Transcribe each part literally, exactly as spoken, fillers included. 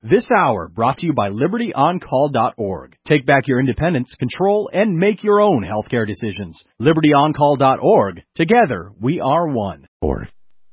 This hour brought to you by Liberty On Call dot org. Take back your independence, control, and make your own healthcare decisions. Liberty On Call dot org. Together, we are one. Org.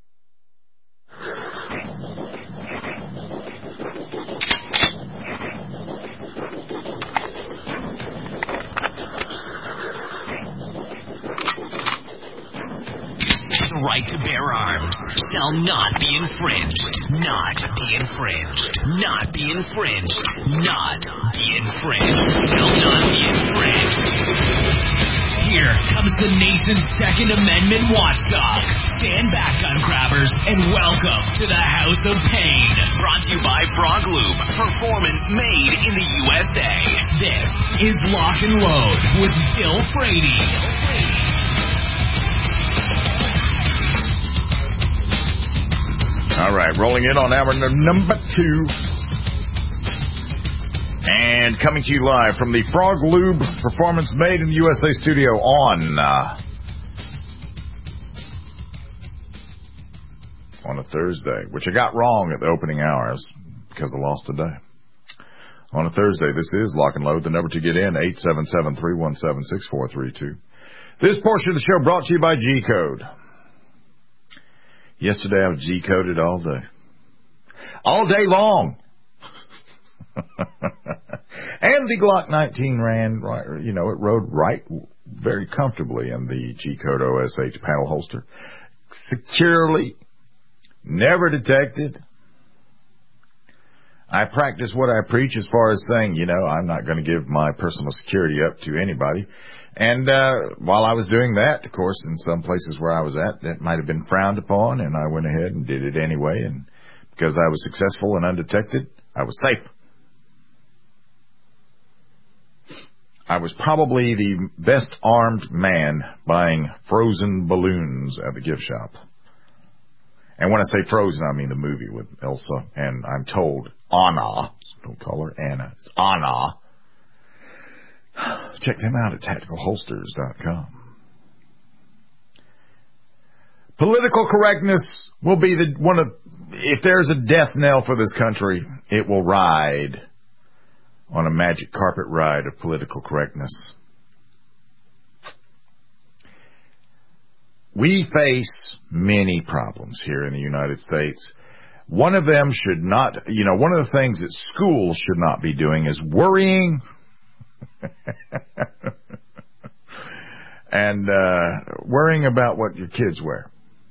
The right to bear arms shall not be infringed. Not be infringed. Not be infringed. Not be infringed. Shall not be infringed. Here comes the nation's Second Amendment watchdog. Stand back, gun grabbers, and welcome to the House of Pain. Brought to you by Frog Lube. Performance made in the U S A. This is Lock and Load with Bill Frady. All right, rolling in on hour number two. And coming to you live from the Frog Lube Performance Made in the U S A studio on uh, on a Thursday, which I got wrong at the opening hours because I lost a day. On a Thursday, this is Lock and Load. The number to get in, eight seven seven, three one seven, six four three two. This portion of the show brought to you by G-Code. Yesterday I was G-coded all day. All day long. And the Glock nineteen ran, right, you know, it rode right very comfortably in the G-Code O S H panel holster. Securely. Never detected. I practice what I preach as far as saying, you know, I'm not going to give my personal security up to anybody. And uh while I was doing that, of course, in some places where I was at, that might have been frowned upon, and I went ahead and did it anyway. And because I was successful and undetected, I was safe. I was probably the best armed man buying frozen balloons at the gift shop. And when I say frozen, I mean the movie with Elsa, and I'm told Anna, don't call her Anna, it's Anna. Check them out at tactical holsters dot com. Political correctness will be the one of, if there's a death knell for this country, it will ride on a magic carpet ride of political correctness. We face many problems here in the United States. One of them should not, you know, one of the things that schools should not be doing is worrying and uh, worrying about what your kids wear.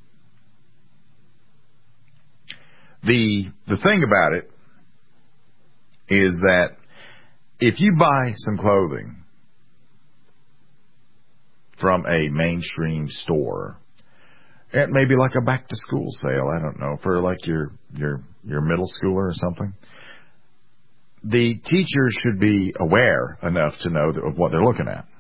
The the thing about it is that if you buy some clothing from a mainstream store, it may be like a back to school sale, I don't know, for like your your your middle schooler or something. The teachers should be aware enough to know of what they're looking at.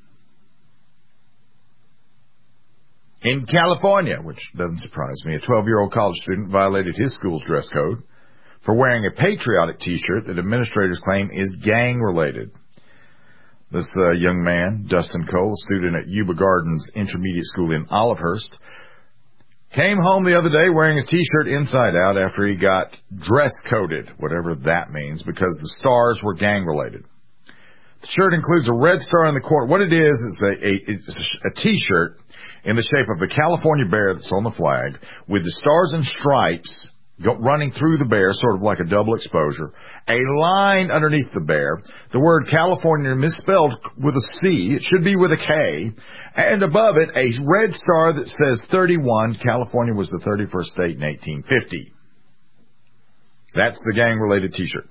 In California, which doesn't surprise me, a twelve-year-old college student violated his school's dress code for wearing a patriotic T-shirt that administrators claim is gang-related. This uh, young man, Dustin Cole, a student at Yuba Gardens Intermediate School in Olivehurst, came home the other day wearing a T-shirt inside out after he got dress-coded, whatever that means, because the stars were gang-related. The shirt includes a red star in the corner. What it is is a, a, it's a T-shirt in the shape of the California bear that's on the flag, with the stars and stripes go, running through the bear, sort of like a double exposure. A line underneath the bear, the word California misspelled with a C, it should be with a K, and above it a red star that says thirty-one. California was the thirty-first state in eighteen fifty. That's the gang-related T-shirt.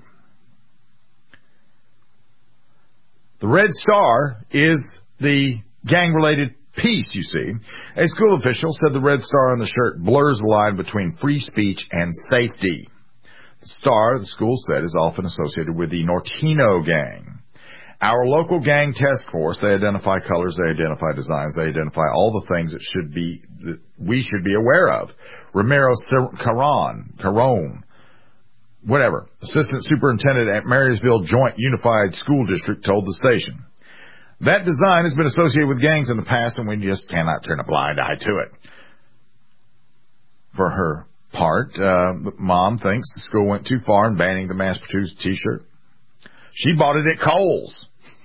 The red star is the gang-related piece, you see. A school official said the red star on the shirt blurs the line between free speech and safety. The star, the school said, is often associated with the Nortino gang. Our local gang task force, they identify colors, they identify designs, they identify all the things that should be, that we should be aware of. Romero Caron, Caron, whatever, assistant superintendent at Marysville Joint Unified School District, told the station. That design has been associated with gangs in the past, and we just cannot turn a blind eye to it. For her part, uh, Mom thinks the school went too far in banning the mass-produced T-shirt. She bought it at Kohl's.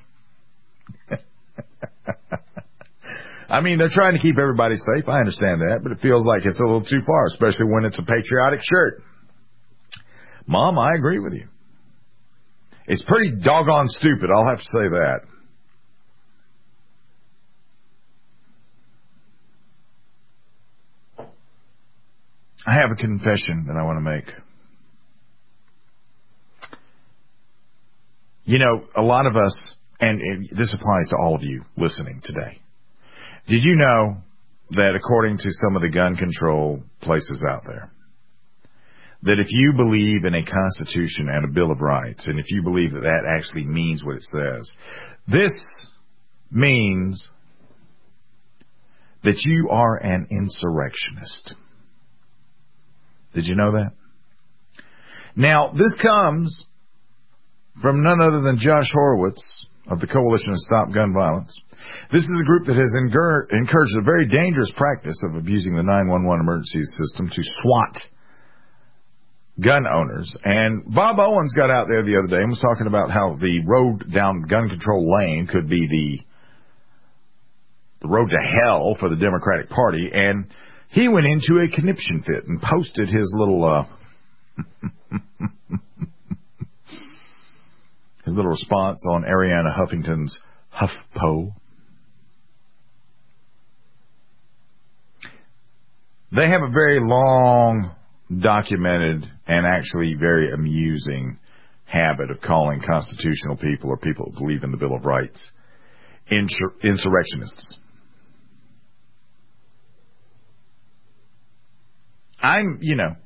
I mean, they're trying to keep everybody safe. I understand that, but it feels like it's a little too far, especially when it's a patriotic shirt. Mom, I agree with you. It's pretty doggone stupid, I'll have to say that. I have a confession that I want to make. You know, a lot of us, and this applies to all of you listening today, did you know that according to some of the gun control places out there, that if you believe in a Constitution and a Bill of Rights, and if you believe that that actually means what it says, this means that you are an insurrectionist. Did you know that? Now, this comes from none other than Josh Horowitz of the Coalition to Stop Gun Violence. This is a group that has encouraged a very dangerous practice of abusing the nine one one emergency system to swat gun owners. And Bob Owens got out there the other day and was talking about how the road down gun control lane could be the, the road to hell for the Democratic Party. And he went into a conniption fit and posted his little, uh, his little response on Arianna Huffington's HuffPo. They have a very long, documented, and actually very amusing habit of calling constitutional people or people who believe in the Bill of Rights insur- insurrectionists. I'm, you know,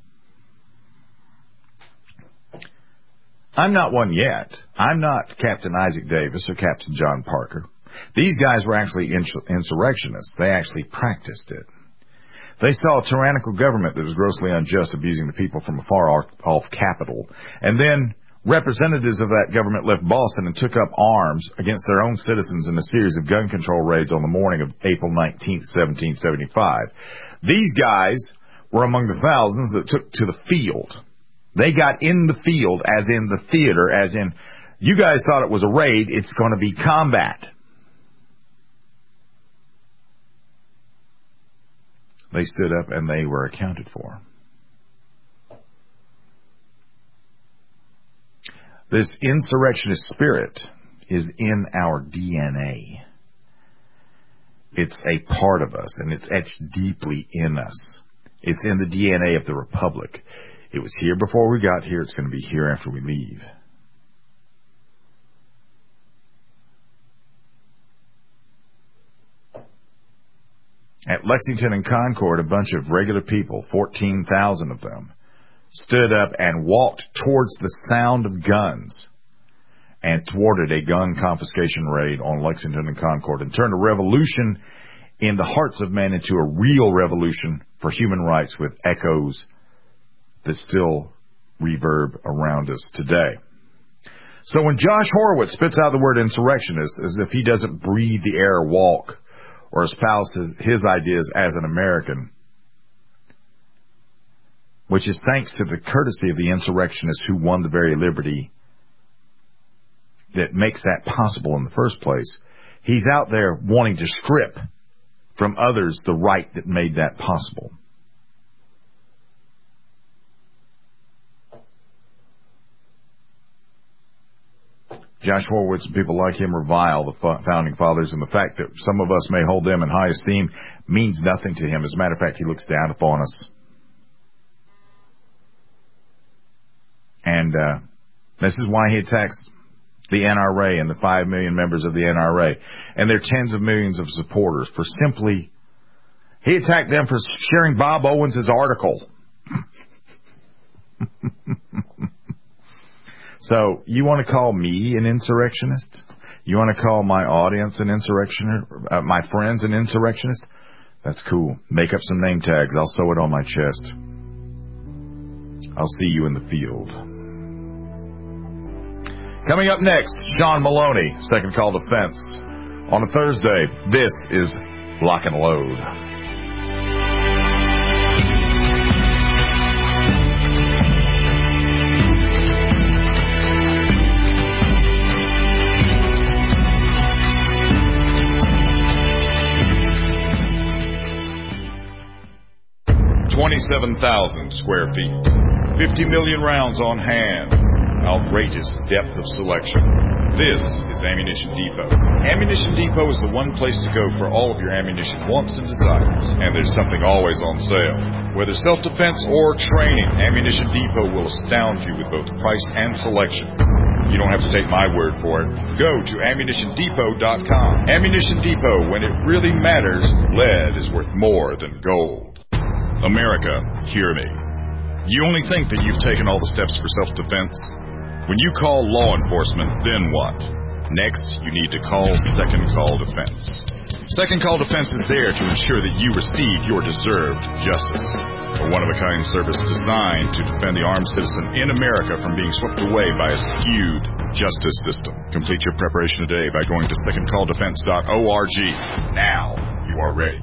I'm not one yet. I'm not Captain Isaac Davis or Captain John Parker. These guys were actually insur- insurrectionists. They actually practiced it. They saw a tyrannical government that was grossly unjust, abusing the people from a far-off capital. And then representatives of that government left Boston and took up arms against their own citizens in a series of gun control raids on the morning of April nineteenth, seventeen seventy-five. These guys were among the thousands that took to the field. They got in the field, as in the theater, as in, you guys thought it was a raid, it's going to be combat. They stood up and they were accounted for. This insurrectionist spirit is in our D N A. It's a part of us, and it's etched deeply in us. It's in the D N A of the Republic. It was here before we got here. It's going to be here after we leave. At Lexington and Concord, a bunch of regular people, fourteen thousand of them, stood up and walked towards the sound of guns and thwarted a gun confiscation raid on Lexington and Concord and turned a revolution in the hearts of men into a real revolution for human rights with echoes that still reverb around us today. So when Josh Horowitz spits out the word insurrectionist as if he doesn't breathe the air, walk, or espouses his ideas as an American, which is thanks to the courtesy of the insurrectionists who won the very liberty that makes that possible in the first place, he's out there wanting to strip from others the right that made that possible. Josh Horowitz and people like him revile the founding fathers, and the fact that some of us may hold them in high esteem means nothing to him. As a matter of fact, he looks down upon us. And uh, this is why he attacks the N R A and the five million members of the N R A and their tens of millions of supporters for simply... He attacked them for sharing Bob Owens' article. So, you want to call me an insurrectionist? You want to call my audience an insurrectionist? Uh, my friends an insurrectionist? That's cool. Make up some name tags. I'll sew it on my chest. I'll see you in the field. Coming up next, Sean Maloney, Second Call Defense. On a Thursday, this is Lock and Load. twenty-seven thousand square feet. fifty million rounds on hand. Outrageous depth of selection. This is Ammunition Depot. Ammunition Depot is the one place to go for all of your ammunition wants and desires. And there's something always on sale. Whether self-defense or training, Ammunition Depot will astound you with both price and selection. You don't have to take my word for it. Go to ammunition depot dot com. Ammunition Depot, when it really matters, lead is worth more than gold. America, hear me. You only think that you've taken all the steps for self-defense? When you call law enforcement, then what? Next, you need to call Second Call Defense. Second Call Defense is there to ensure that you receive your deserved justice. A one-of-a-kind service designed to defend the armed citizen in America from being swept away by a skewed justice system. Complete your preparation today by going to second call defense dot org. Now you are ready.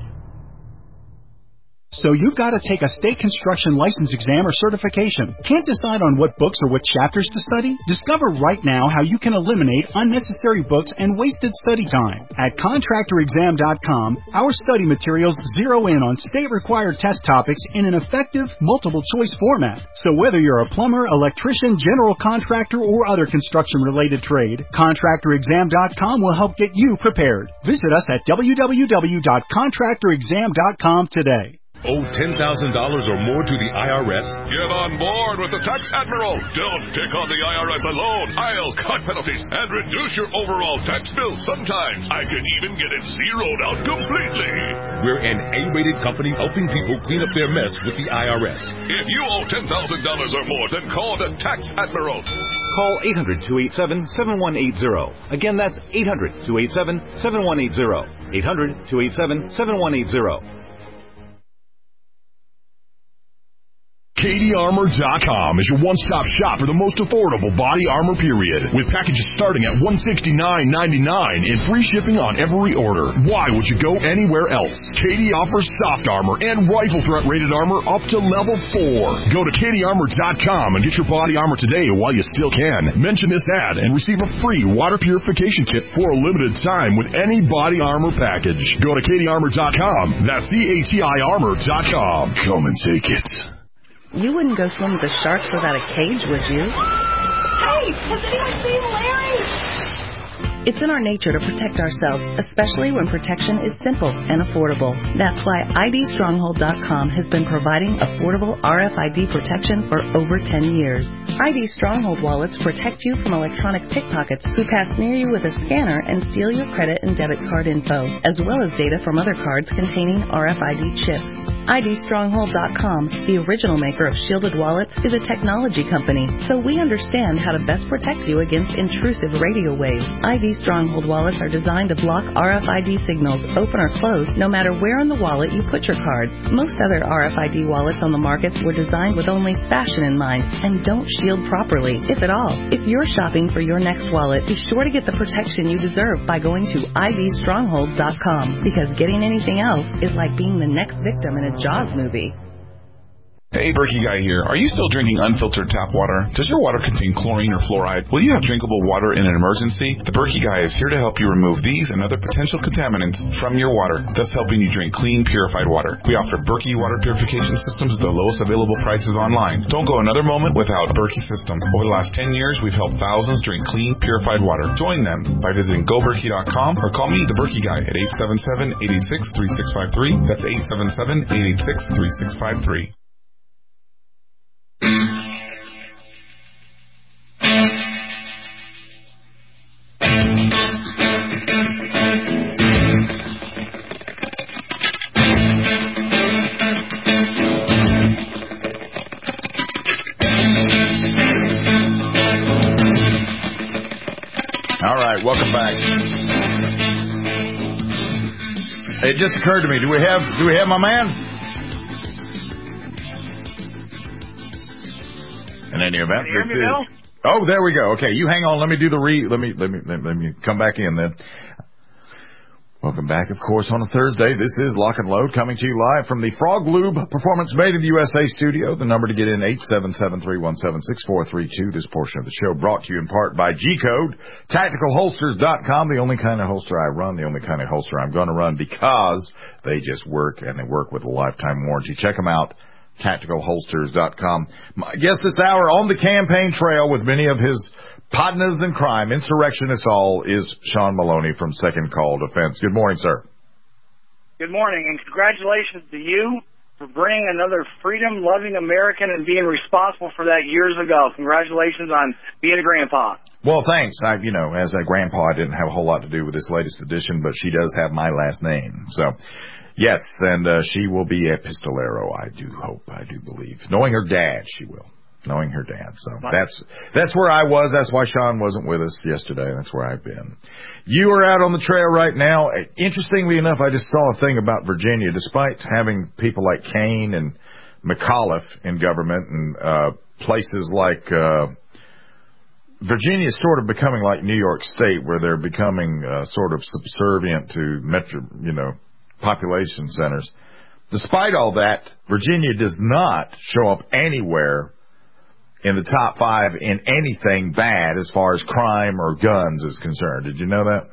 So you've got to take a state construction license exam or certification. Can't decide on what books or what chapters to study? Discover right now how you can eliminate unnecessary books and wasted study time. At contractor exam dot com, our study materials zero in on state-required test topics in an effective, multiple-choice format. So whether you're a plumber, electrician, general contractor, or other construction-related trade, contractor exam dot com will help get you prepared. Visit us at w w w dot contractor exam dot com today. Owe ten thousand dollars or more to the I R S? Get on board with the Tax Admiral. Don't take on the I R S alone. I'll cut penalties and reduce your overall tax bill. Sometimes I can even get it zeroed out completely. We're an A-rated company helping people clean up their mess with the I R S. If you owe ten thousand dollars or more, then call the Tax Admiral. Call eight hundred, two eight seven, seven one eight zero. Again, that's eight hundred, two eight seven, seven one eight zero. eight hundred, two eight seven, seven one eight zero. Katie Armor dot com is your one-stop shop for the most affordable body armor period, with packages starting at one hundred sixty-nine ninety-nine and free shipping on every order. Why would you go anywhere else? Katie offers soft armor and rifle threat rated armor up to level four. Go to Katie Armor dot com and get your body armor today while you still can. Mention this ad and receive a free water purification kit for a limited time with any body armor package. Go to Katie Armor dot com. That's C A T I Armor dot com. Come and take it. You wouldn't go swim with the sharks without a cage, would you? Hey, has anyone seen Larry? It's in our nature to protect ourselves, especially when protection is simple and affordable. That's why I D stronghold dot com has been providing affordable R F I D protection for over ten years. I D Stronghold wallets protect you from electronic pickpockets who pass near you with a scanner and steal your credit and debit card info, as well as data from other cards containing R F I D chips. I D stronghold dot com, the original maker of shielded wallets, is a technology company, so we understand how to best protect you against intrusive radio waves. I D Stronghold wallets are designed to block R F I D signals, open or close, no matter where in the wallet you put your cards. Most other R F I D wallets on the market were designed with only fashion in mind and don't shield properly, if at all. If you're shopping for your next wallet, be sure to get the protection you deserve by going to I D stronghold dot com, because getting anything else is like being the next victim in a Jaws movie. Hey, Berkey Guy here. Are you still drinking unfiltered tap water? Does your water contain chlorine or fluoride? Will you have drinkable water in an emergency? The Berkey Guy is here to help you remove these and other potential contaminants from your water, thus helping you drink clean, purified water. We offer Berkey water purification systems at the lowest available prices online. Don't go another moment without Berkey system. Over the last ten years, we've helped thousands drink clean, purified water. Join them by visiting go berkey dot com or call me, the Berkey Guy, at eight seven seven, eight eight six, three six five three. That's eight seven seven, eight eight six, three six five three. All right, welcome back. It just occurred to me, do we have do we have my man? In any event, this is. Oh, there we go. Okay, you hang on. Let me do the re. Let me let me let me come back in then. Welcome back, of course, on a Thursday. This is Lock and Load, coming to you live from the Frog Lube Performance Made in the U S A studio. The number to get in, eight seven seven, three one seven, six four three two. This portion of the show brought to you in part by G-Code, tactical holsters dot com, the only kind of holster I run, the only kind of holster I'm going to run, because they just work, and they work with a lifetime warranty. Check them out. tactical holsters dot com. My guest this hour on the campaign trail with many of his partners in crime, insurrectionists all, is Sean Maloney from Second Call Defense. Good morning, sir. Good morning, and congratulations to you for bringing another freedom-loving American and being responsible for that years ago. Congratulations on being a grandpa. Well, thanks. I, you know, as a grandpa, I didn't have a whole lot to do with this latest edition, but she does have my last name. So, yes, and uh, she will be a pistolero, I do hope, I do believe. Knowing her dad, she will. Knowing her dad. So that's that's where I was. That's why Sean wasn't with us yesterday. That's where I've been. You are out on the trail right now. Interestingly enough, I just saw a thing about Virginia. Despite having people like Kane and McAuliffe in government and uh, places like uh, Virginia is sort of becoming like New York State, where they're becoming uh, sort of subservient to metro, you know, population centers. Despite all that, Virginia does not show up anywhere in the top five in anything bad as far as crime or guns is concerned. Did you know that?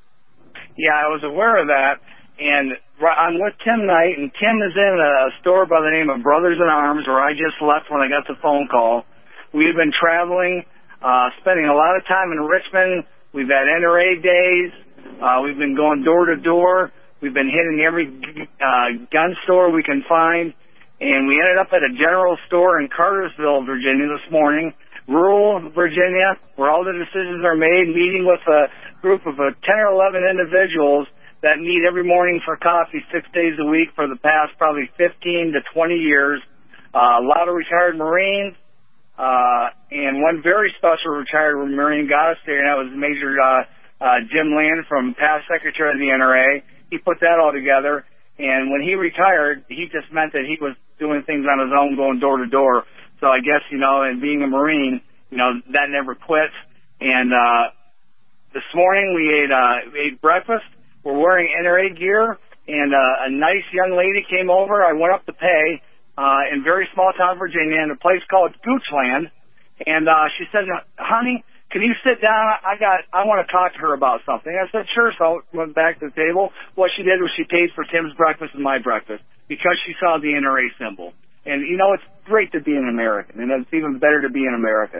Yeah, I was aware of that. And I'm with Tim Knight, and Tim is in a store by the name of Brothers in Arms, where I just left when I got the phone call. We've been traveling, uh, spending a lot of time in Richmond. We've had N R A days. Uh, we've been going door to door. We've been hitting every uh, gun store we can find. And we ended up at a general store in Cartersville, Virginia this morning, rural Virginia, where all the decisions are made, meeting with a group of uh, ten or eleven individuals that meet every morning for coffee six days a week for the past probably fifteen to twenty years. Uh, a lot of retired Marines, uh, and one very special retired Marine got us there, and that was Major uh, uh, Jim Land, from past Secretary of the N R A. He put that all together. And when he retired, he just meant that he was doing things on his own, going door to door. So I guess, you know, and being a Marine, you know, that never quits. And uh, this morning we ate, uh, we ate breakfast. We're wearing N R A gear, and uh, a nice young lady came over. I went up to pay uh, in very small town Virginia in a place called Goochland. And uh, she said, honey, can you sit down? I got, I want to talk to her about something. I said, sure. So I went back to the table. What she did was she paid for Tim's breakfast and my breakfast because she saw the N R A symbol. And, you know, it's great to be an American, and it's even better to be in America.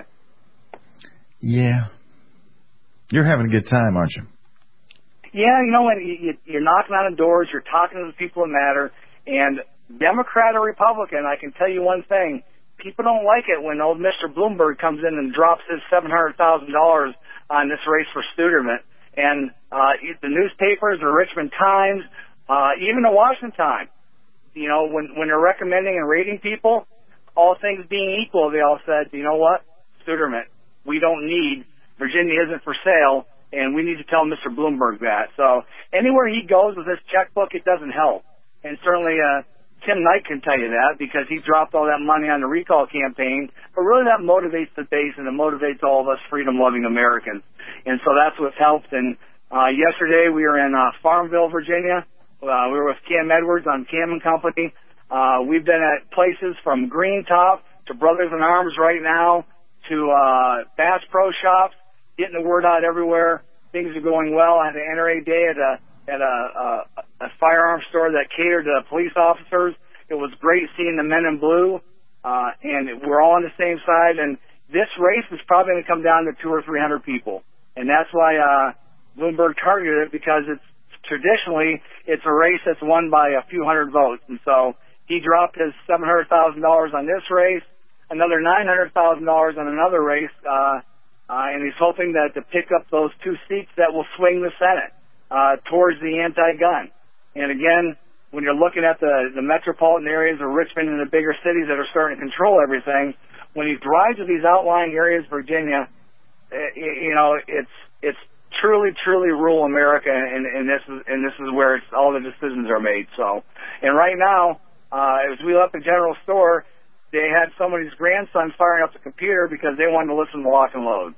Yeah. You're having a good time, aren't you? Yeah, you know, when you, you're knocking on the doors, you're talking to the people that matter, and Democrat or Republican, I can tell you one thing. People don't like it when old Mister Bloomberg comes in and drops his seven hundred thousand dollars on this race for Studerman. And uh, the newspapers, the Richmond Times, uh, even the Washington Times, you know, when, when they're recommending and rating people, all things being equal, they all said, you know what, Studerman, we don't need, Virginia isn't for sale, and we need to tell Mister Bloomberg that. So anywhere he goes with this checkbook, it doesn't help. And certainly uh, Tim Knight can tell you that because he dropped all that money on the recall campaign. But really that motivates the base, and it motivates all of us freedom-loving Americans. And so that's what's helped. And uh, yesterday we were in uh, Farmville, Virginia. Uh, we were with Cam Edwards on Cam and Company. Uh, we've been at places from Green Top to Brothers in Arms right now to uh, Bass Pro Shops, getting the word out everywhere. Things are going well. I had an N R A day at a at a, a, a firearms store that catered to police officers. It was great seeing the men in blue, uh, and we're all on the same side. And this race is probably going to come down to two or three hundred people, and that's why uh, Bloomberg targeted it, because it's traditionally it's a race that's won by a few hundred votes. And so he dropped his seven hundred thousand dollars on this race, another nine hundred thousand dollars on another race, uh, uh, and he's hoping that to pick up those two seats that will swing the Senate uh, towards the anti-gun. And again, when you're looking at the, the metropolitan areas of Richmond and the bigger cities that are starting to control everything, when he drives to these outlying areas, Virginia, uh, you know, it's it's truly, truly rural America, and, and this is and this is where it's, all the decisions are made. So, and right now, uh, as we left the general store, they had somebody's grandson firing up the computer because they wanted to listen to Lock and Load.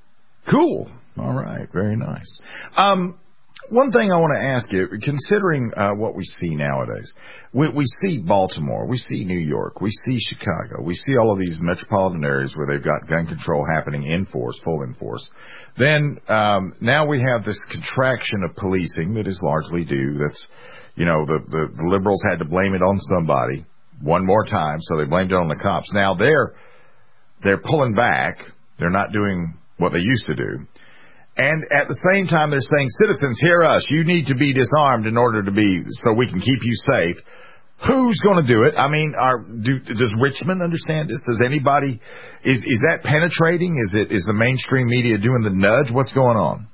Cool. All right. Very nice. Um, one thing I want to ask you, considering uh, what we see nowadays, we, we see Baltimore, we see New York, we see Chicago, we see all of these metropolitan areas where they've got gun control happening in force, full in force. Then um, now we have this contraction of policing that is largely due. That's, you know, the, the, the liberals had to blame it on somebody. one more time, so they blamed it on the cops. Now they're they're pulling back. They're not doing what they used to do. And at the same time, they're saying, citizens, hear us. You need to be disarmed in order to be, so we can keep you safe. Who's going to do it? I mean, are, do, does Richmond understand this? Does anybody, is, is that penetrating? Is it, is the mainstream media doing the nudge? What's going on?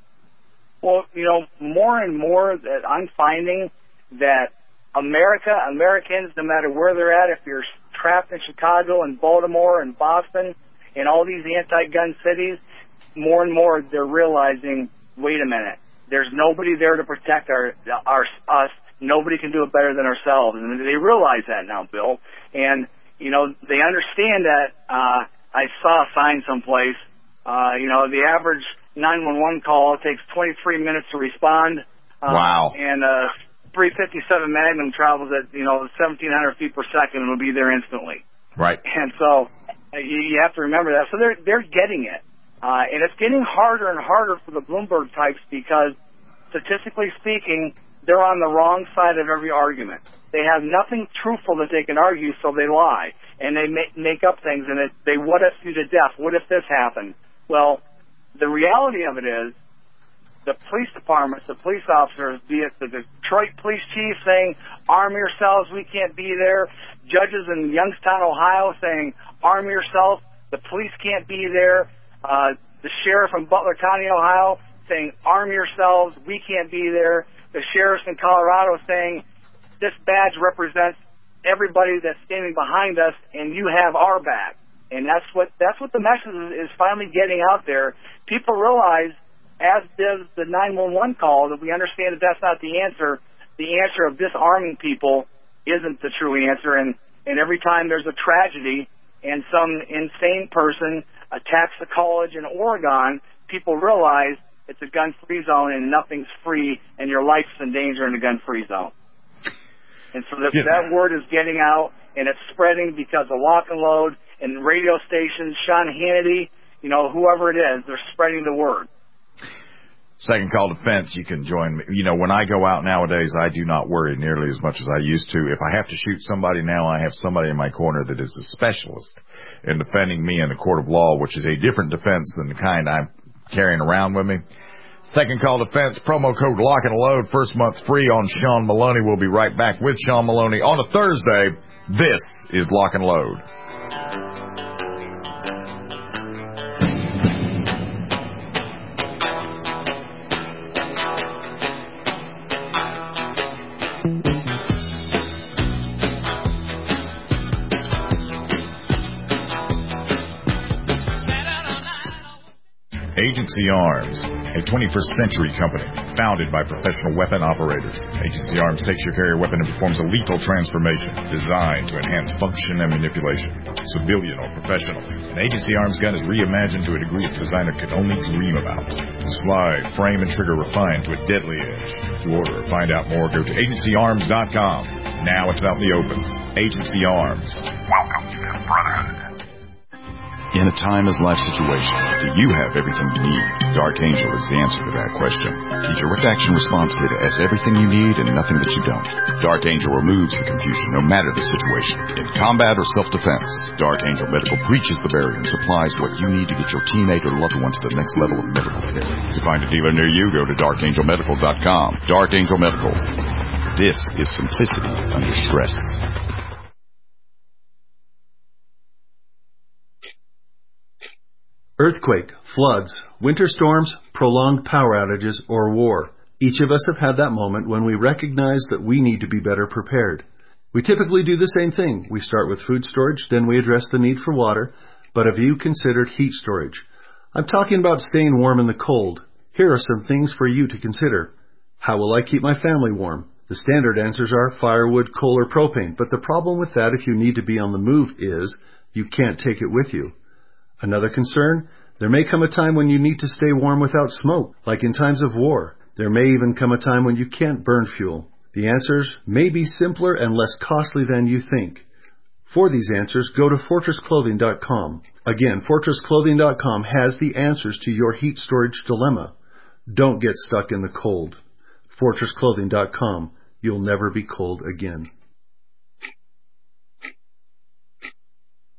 Well, you know, more and more that I'm finding that America, Americans, no matter where they're at, if you're trapped in Chicago and Baltimore and Boston and all these anti-gun cities, more and more they're realizing, wait a minute, there's nobody there to protect our, our us. Nobody can do it better than ourselves. And they realize that now, Bill. And, you know, they understand that. Uh, I saw a sign someplace, uh, you know, the average nine one one call takes twenty-three minutes to respond. Uh, wow. And a three fifty-seven Magnum travels at, you know, seventeen hundred feet per second and will be there instantly. Right. And so uh, you, you have to remember that. So they're, they're getting it. Uh, and it's getting harder and harder for the Bloomberg types because, statistically speaking, they're on the wrong side of every argument. They have nothing truthful that they can argue, so they lie. And they make, make up things, and it, they what if you to death. What if this happened? Well, the reality of it is the police departments, the police officers, be it the Detroit police chief saying, arm yourselves, we can't be there. Judges in Youngstown, Ohio saying, arm yourself, the police can't be there. Uh, the sheriff in Butler County, Ohio, saying, arm yourselves, we can't be there. The sheriffs in Colorado saying, this badge represents everybody that's standing behind us, and you have our back. And that's what that's what the message is finally getting out there. People realize, as does the nine one one call, that we understand that that's not the answer. The answer of disarming people isn't the true answer. And, and every time there's a tragedy and some insane person attacks a college in Oregon, people realize it's a gun-free zone and nothing's free, and your life's in danger in a gun-free zone. And so that, yeah. that word is getting out, and it's spreading because of Lock and Load and radio stations, Sean Hannity, you know, whoever it is, they're spreading the word. Second Call Defense, you can join me. You know, when I go out nowadays, I do not worry nearly as much as I used to. If I have to shoot somebody now, I have somebody in my corner that is a specialist in defending me in the court of law, which is a different defense than the kind I'm carrying around with me. Second Call Defense, promo code Lock and Load, first month free on Sean Maloney. We'll be right back with Sean Maloney on a Thursday. This is Lock and Load. Agency Arms, a twenty-first century company founded by professional weapon operators. Agency Arms takes your carrier weapon and performs a lethal transformation designed to enhance function and manipulation, civilian or professional. An Agency Arms gun is reimagined to a degree its designer could only dream about. Slide, frame, and trigger refined to a deadly edge. To order or find out more, go to agency arms dot com. Now it's out in the open. Agency Arms. Welcome to the Brotherhood. In a time-as-life situation, do you have everything you need? Dark Angel is the answer to that question. The direct action response kit has everything you need and nothing that you don't. Dark Angel removes the confusion no matter the situation. In combat or self-defense, Dark Angel Medical breaches the barrier and supplies what you need to get your teammate or loved one to the next level of medical care. To find a dealer near you, go to dark angel medical dot com. Dark Angel Medical. This is simplicity under stress. Earthquake, floods, winter storms, prolonged power outages, or war. Each of us have had that moment when we recognize that we need to be better prepared. We typically do the same thing. We start with food storage, then we address the need for water. But have you considered heat storage? I'm talking about staying warm in the cold. Here are some things for you to consider. How will I keep my family warm? The standard answers are firewood, coal, or propane. But the problem with that if you need to be on the move is you can't take it with you. Another concern, there may come a time when you need to stay warm without smoke, like in times of war. There may even come a time when you can't burn fuel. The answers may be simpler and less costly than you think. For these answers, go to fortress clothing dot com. Again, fortress clothing dot com has the answers to your heat storage dilemma. Don't get stuck in the cold. fortress clothing dot com. You'll never be cold again.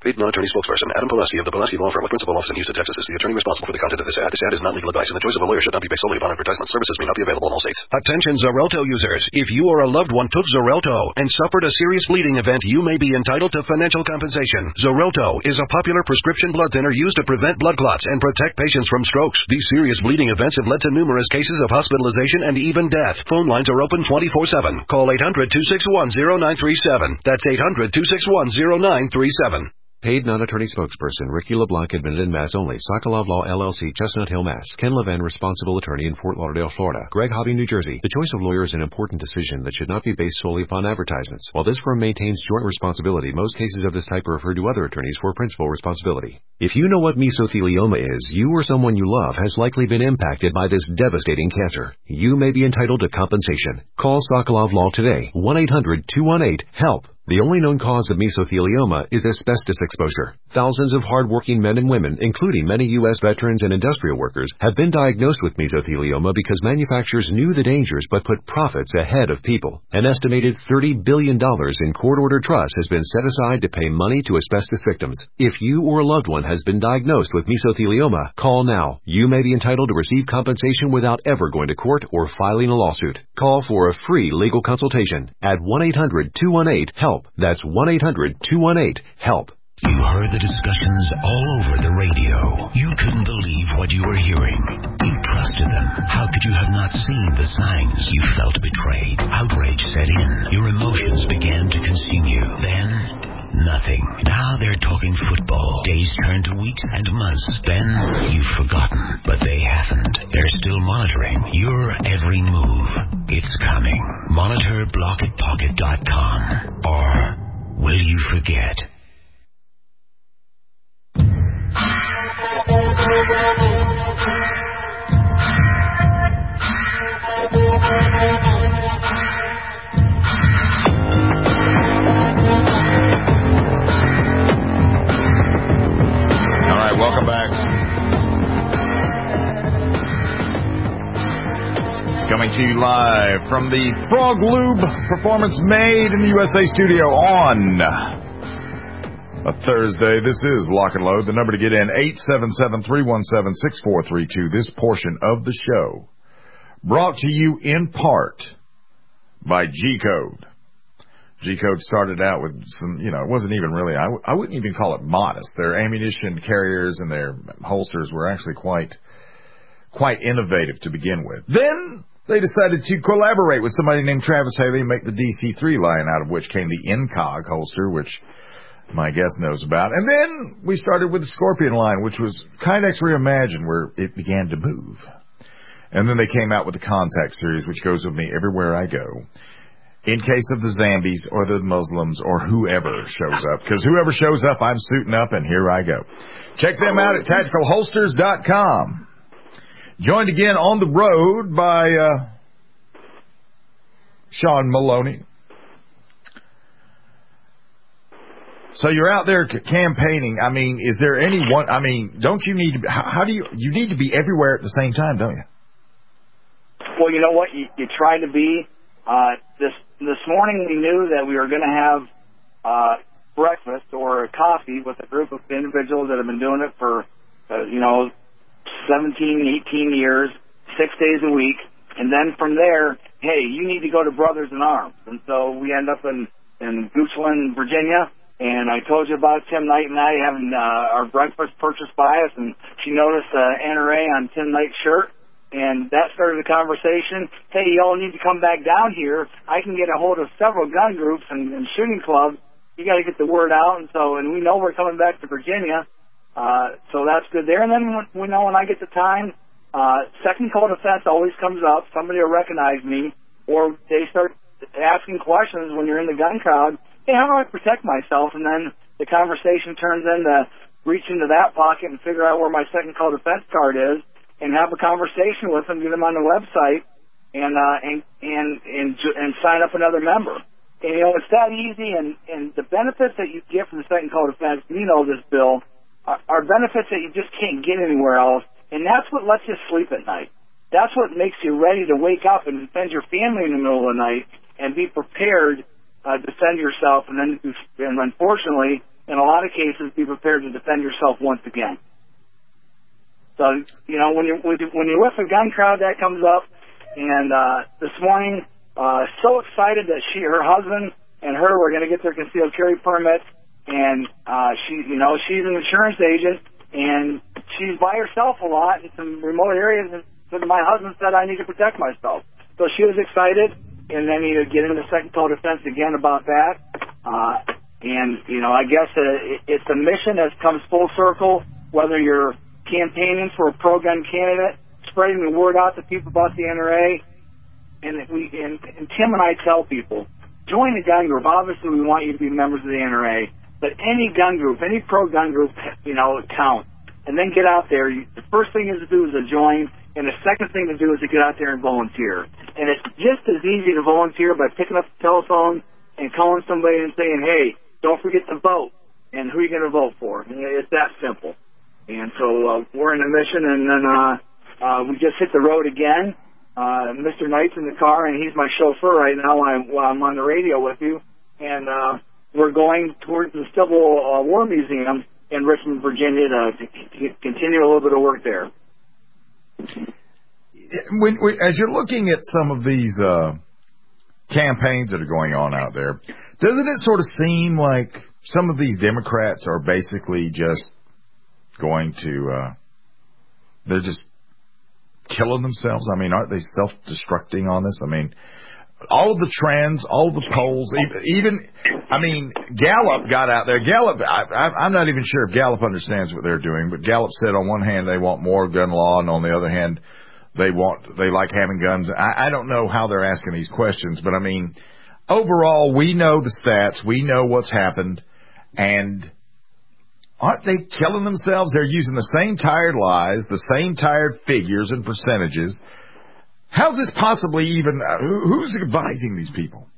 Paid non-attorney spokesperson Adam Pileski of the Pileski Law Firm with principal office in Houston, Texas is the attorney responsible for the content of this ad. This ad is not legal advice, and the choice of a lawyer should not be based solely upon advertisement. Services may not be available in all states. Attention Xarelto users. If you or a loved one took Xarelto and suffered a serious bleeding event, you may be entitled to financial compensation. Xarelto is a popular prescription blood thinner used to prevent blood clots and protect patients from strokes. These serious bleeding events have led to numerous cases of hospitalization and even death. Phone lines are open twenty-four seven. Call eight hundred, two six one, zero nine three seven. That's eight hundred, two six one, zero nine three seven. Paid non-attorney spokesperson Ricky LeBlanc, admitted in Mass only. Sokolov Law, L L C, Chestnut Hill, Mass. Ken Levin, responsible attorney in Fort Lauderdale, Florida. Greg Hobby, New Jersey. The choice of lawyer is an important decision that should not be based solely upon advertisements. While this firm maintains joint responsibility, most cases of this type are referred to other attorneys for principal responsibility. If you know what mesothelioma is, you or someone you love has likely been impacted by this devastating cancer. You may be entitled to compensation. Call Sokolov Law today. one eight hundred, two one eight, HELP. The only known cause of mesothelioma is asbestos exposure. Thousands of hard-working men and women, including many U S veterans and industrial workers, have been diagnosed with mesothelioma because manufacturers knew the dangers but put profits ahead of people. An estimated thirty billion dollars in court-ordered trust has been set aside to pay money to asbestos victims. If you or a loved one has been diagnosed with mesothelioma, call now. You may be entitled to receive compensation without ever going to court or filing a lawsuit. Call for a free legal consultation at one eight hundred, two one eight, HELP. That's one eight hundred, two one eight, HELP. You heard the discussions all over the radio. You couldn't believe what you were hearing. You trusted them. How could you have not seen the signs? You felt betrayed. Outrage set in. Your emotions began to consume you. Then, nothing. Now they're talking football. Days turn to weeks and months. Then, you've forgotten. But they haven't. They're still monitoring your every move. It's coming. Monitor block it pocket dot com. Or will you forget? All right, welcome back. Coming to you live from the Frog Lube Performance Made in the U S A studio on a Thursday. This is Lock and Load. The number to get in, eight seven seven, three one seven, six four three two. This portion of the show brought to you in part by G-Code. G-Code started out with some, you know, it wasn't even really, I, w- I wouldn't even call it modest. Their ammunition carriers and their holsters were actually quite, quite innovative to begin with. Then they decided to collaborate with somebody named Travis Haley and make the D C three line, out of which came the Incog holster, which my guest knows about. And then we started with the Scorpion line, which was Kydex Reimagined, where it began to move. And then they came out with the Contact series, which goes with me everywhere I go, in case of the Zambies or the Muslims or whoever shows up. Because whoever shows up, I'm suiting up, and here I go. Check them out at tactical holsters dot com. Joined again on the road by uh, Sean Maloney. So you're out there campaigning. I mean, is there any one? I mean, don't you need to be, how, how do you, you need to be everywhere at the same time, don't you? Well, you know what? You, you try to be. Uh, this, this morning we knew that we were going to have, uh, breakfast or coffee with a group of individuals that have been doing it for, uh, you know, seventeen, eighteen years, six days a week. And then from there, hey, you need to go to Brothers in Arms. And so we end up in, in Goochland, Virginia. And I told you about Tim Knight and I having uh, our breakfast purchased by us, and she noticed uh, N R A on Tim Knight's shirt, and that started a conversation. Hey, y'all need to come back down here. I can get a hold of several gun groups and, and shooting clubs. You got to get the word out, and so and we know we're coming back to Virginia, uh, so that's good there. And then when, we know when I get the time, uh, second code offense always comes up. Somebody will recognize me, or they start asking questions when you're in the gun crowd. Hey, how do I protect myself? And then the conversation turns into reach into that pocket and figure out where my second call defense card is, and have a conversation with them, get them on the website, and uh, and and and and sign up another member. And you know, it's that easy. And and the benefits that you get from the second call defense, you know this, Bill, are, are benefits that you just can't get anywhere else. And that's what lets you sleep at night. That's what makes you ready to wake up and defend your family in the middle of the night and be prepared. Uh, defend yourself, and then, and unfortunately, in a lot of cases, be prepared to defend yourself once again. So, you know, when you're, when you're with a gun crowd, that comes up. And uh, this morning, uh, so excited that she, her husband and her were going to get their concealed carry permits. And uh, she, you know, she's an insurance agent, and she's by herself a lot in some remote areas. And so my husband said, I need to protect myself. So she was excited, and then you get into second co-defense again about that. Uh, and, you know, I guess uh, it's a mission that comes full circle, whether you're campaigning for a pro-gun candidate, spreading the word out to people about the N R A, and we and, and Tim and I tell people, join the gun group. Obviously, we want you to be members of the N R A, but any gun group, any pro-gun group, you know, counts. And then get out there. You, the first thing is to do is to join, and the second thing to do is to get out there and volunteer. And it's just as easy to volunteer by picking up the telephone and calling somebody and saying, hey, don't forget to vote. And who are you going to vote for? And it's that simple. And so uh, we're in a mission, and then uh, uh, we just hit the road again. Uh, Mister Knight's in the car, and he's my chauffeur right now while I'm, while I'm on the radio with you. And uh, we're going towards the Civil uh, War Museum in Richmond, Virginia, to, to continue a little bit of work there. When, when, as you're looking at some of these uh, campaigns that are going on out there, doesn't it sort of seem like some of these Democrats are basically just going to, uh, they're just killing themselves? I mean, aren't they self-destructing on this? I mean, all of the trends, all of the polls, even, even I mean, Gallup got out there. Gallup, I, I, I'm not even sure if Gallup understands what they're doing, but Gallup said on one hand they want more gun law, and on the other hand they want, they like having guns. I, I don't know how they're asking these questions, but I mean, overall, we know the stats, we know what's happened, and aren't they killing themselves? They're using the same tired lies, the same tired figures and percentages. How's this possibly even, uh, who's advising these people?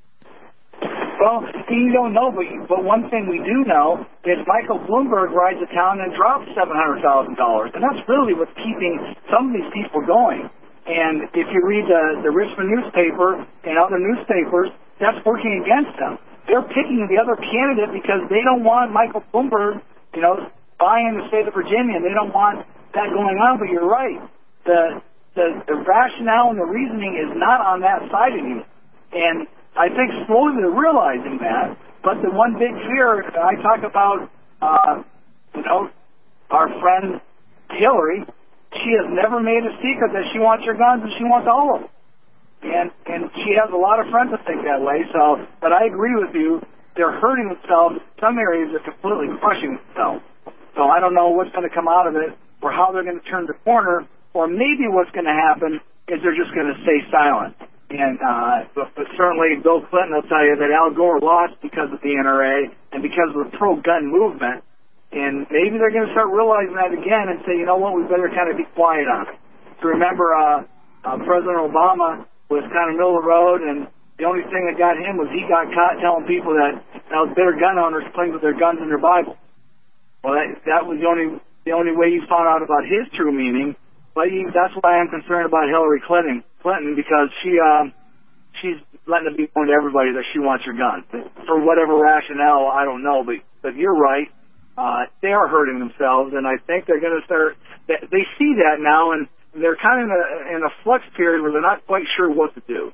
Well, you don't know, but, but one thing we do know is Michael Bloomberg rides to town and drops seven hundred thousand dollars, and that's really what's keeping some of these people going. And if you read the, the Richmond newspaper and other newspapers, that's working against them. They're picking the other candidate because they don't want Michael Bloomberg, you know, buying the state of Virginia. They don't want that going on, but you're right. The The, the rationale and the reasoning is not on that side of you. And I think slowly they're realizing that. But the one big fear, I talk about, uh, you know, our friend Hillary, she has never made a secret that she wants your guns and she wants all of them. And, and she has a lot of friends that think that way. So, but I agree with you. They're hurting themselves. Some areas are completely crushing themselves. So I don't know what's going to come out of it or how they're going to turn the corner. Or maybe what's going to happen is they're just going to stay silent. And uh, but, but certainly Bill Clinton will tell you that Al Gore lost because of the N R A and because of the pro-gun movement. And maybe they're going to start realizing that again and say, you know what, we better kind of be quiet on it. So remember, uh, uh, President Obama was kind of middle of the road, and the only thing that got him was he got caught telling people that those bitter gun owners playing with their guns in their Bible. Well, that, that was the only the only way you found out about his true meaning. But that's why I'm concerned about Hillary Clinton, Clinton because she um, she's letting it be known to everybody that she wants your gun. For whatever rationale, I don't know. But but you're right. Uh, they are hurting themselves, and I think they're going to start. They, they see that now, and they're kind of in a, in a flux period where they're not quite sure what to do.